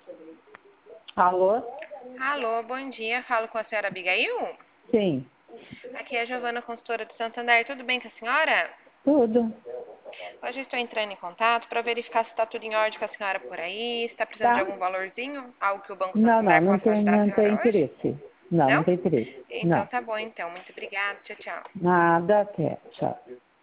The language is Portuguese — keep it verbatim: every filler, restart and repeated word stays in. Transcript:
Alô? Alô, bom dia. Falo com a senhora Abigail? Sim, Aqui é a Giovana, consultora de Santander. Tudo bem com a senhora? tudo. Hoje eu estou entrando em contato para verificar se está tudo em ordem com a senhora por aí, se está precisando de Tá? algum valorzinho, algo que o Banco Não, não, Santander não possa tem, ajudar a não tem senhora hoje? interesse. Não, não Não? tem interesse. Então Não. tá bom, então. Muito obrigada. Tchau, tchau. Nada, até. Tchau.